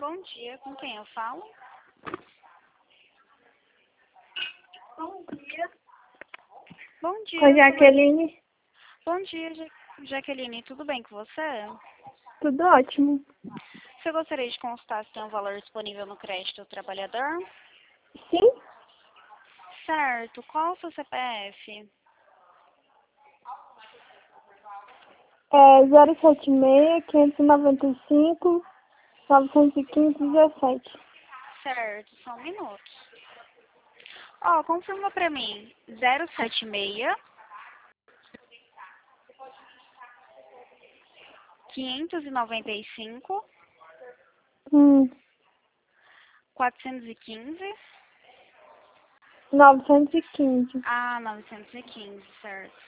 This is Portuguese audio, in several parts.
Bom dia, com quem eu falo? Bom dia. Bom dia. Oi, Jaqueline. Bom dia, Jaqueline. Tudo bem com você? Tudo ótimo. Você gostaria de consultar se tem um valor disponível no crédito do trabalhador? Sim? Certo. Qual o seu CPF? É 076-595-915-17. Certo, só um minuto. Ó, confirma pra mim. 076 595 415. 915. Ah, 915, certo.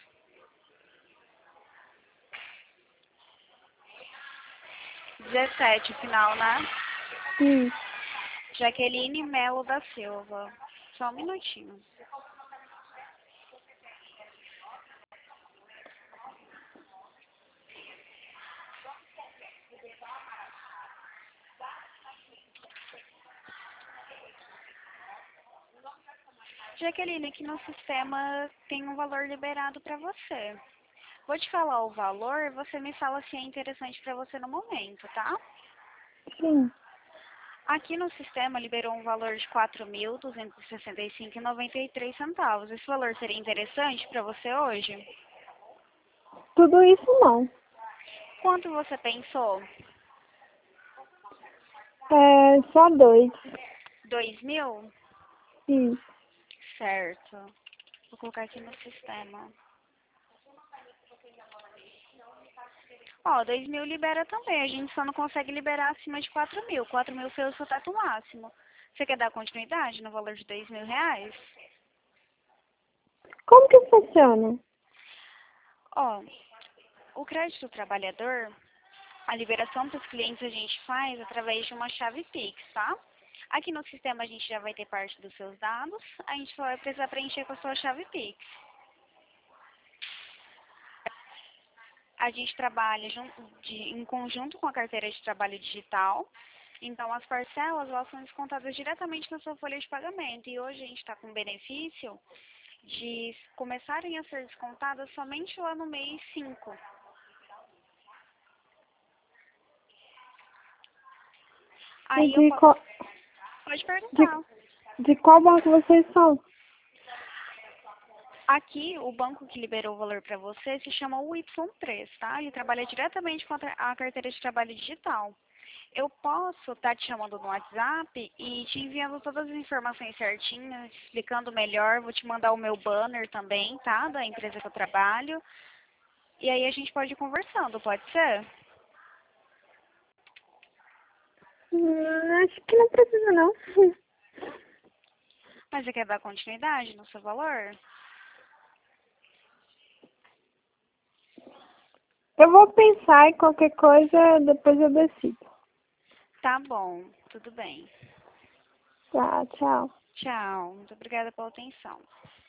17, o final, né? Isso. Jaqueline Melo da Silva. Só um minutinho. Jaqueline, aqui no sistema tem um valor liberado para você. Vou te falar o valor, você me fala se é interessante para você no momento, tá? Sim. Aqui no sistema liberou um valor de R$ 4.265,93 Esse valor seria interessante para você hoje? Tudo isso não. Quanto você pensou? É só 2. 2.000? Isso. Certo. Vou colocar aqui no sistema. Ó, 2.000 libera também. A gente só não consegue liberar acima de 4.000. 4.000 foi o seu teto máximo. Você quer dar continuidade no valor de R$ 2.000? Como que funciona? Ó, o crédito do trabalhador, a liberação para os clientes a gente faz através de uma chave Pix, tá? Aqui no sistema a gente já vai ter parte dos seus dados, a gente só vai precisar preencher com a sua chave Pix. A gente trabalha em conjunto com a carteira de trabalho digital, então as parcelas elas são descontadas diretamente na sua folha de pagamento e hoje a gente está com o benefício de começarem a ser descontadas somente lá no mês 5. E Aí eu posso... Pode perguntar. de qual banco vocês são? Aqui, o banco que liberou o valor para você se chama o Y3, tá? Ele trabalha diretamente com a carteira de trabalho digital. Eu posso estar te chamando no WhatsApp e te enviando todas as informações certinhas, explicando melhor. Vou te mandar o meu banner também, tá? Da empresa que eu trabalho. E aí a gente pode ir conversando, pode ser? Acho que não precisa, não. Mas você quer dar continuidade no seu valor? Eu vou pensar e qualquer coisa depois eu decido. Tá bom, tudo bem. Tá, tchau. Tchau, muito obrigada pela atenção.